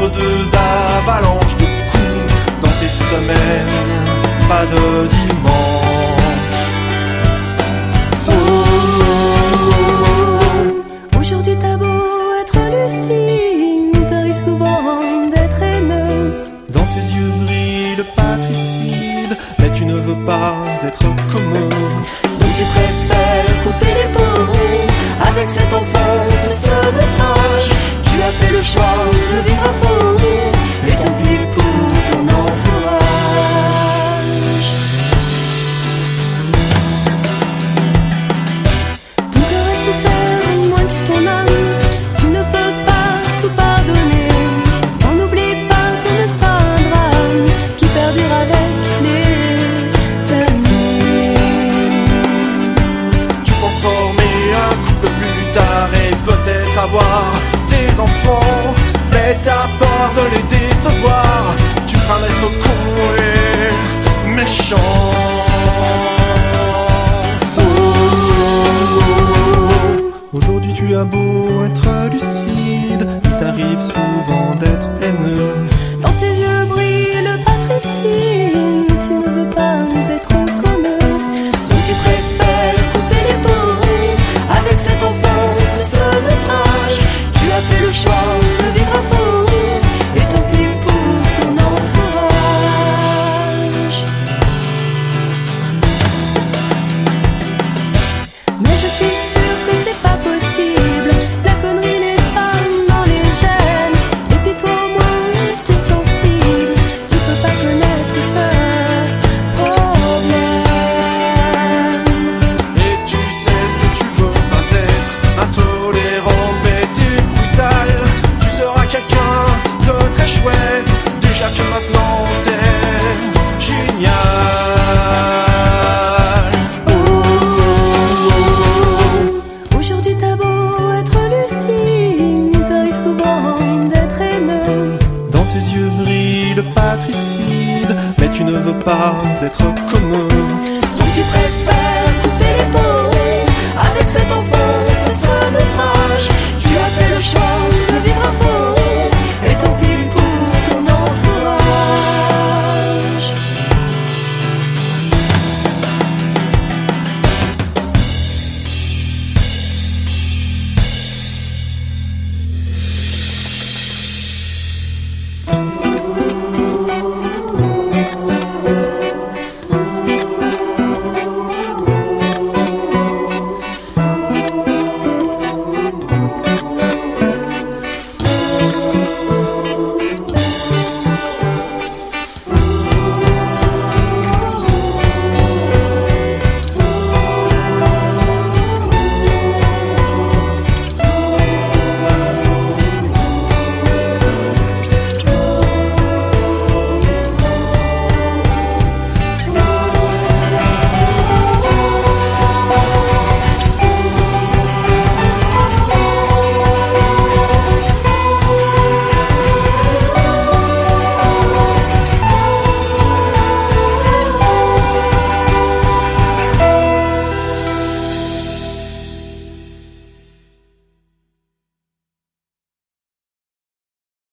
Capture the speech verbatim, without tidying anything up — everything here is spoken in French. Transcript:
entre deux avalanches de coups. Dans tes semaines, pas de dimanche. Oh, aujourd'hui t'as beau être lucide, t'arrives souvent d'être haineux. Dans tes yeux brille le patricide, mais tu ne veux pas être comme eux. Donc tu préfères couper les poros avec cette enfance, ce naufrage. Tu as fait le choix de vivre à fond, et tant pis pour ton entourage. Ton cœur a souffert moins que ton âme, tu ne peux pas tout pardonner. On n'oublie pas que c'est un drame qui perdure avec les années. Tu penses former un couple plus tard et peut-être avoir des enfants, mais t'as peur de les décevoir. Tu crains d'être con et méchant. Aujourd'hui tu as beau être lucide, il t'arrive souvent d'être haineux. Dans tes yeux brille le patricide, tu ne veux pas être comme eux. Donc tu préfères couper les poros avec cette enfance, ce naufrage. Tu as fait le choix de vivre à fond, et tant pis pour ton entourage. Mais je suis sûre que c'est pas possible, la connerie n'est pas dans les gènes. Et puis toi au moins t'es sensible, tu peux pas connaître ce problème. Et tu sais ce que tu veux pas être, intolérant, bête et brutal. Tu seras quelqu'un de très chouette, déjà que maintenant t'es génial. Oh, aujourd'hui t'as beau être lucide, t'arrives souvent d'être haineux. Dans tes yeux brille le patricide, mais tu ne veux pas être comme eux. Donc tu préfères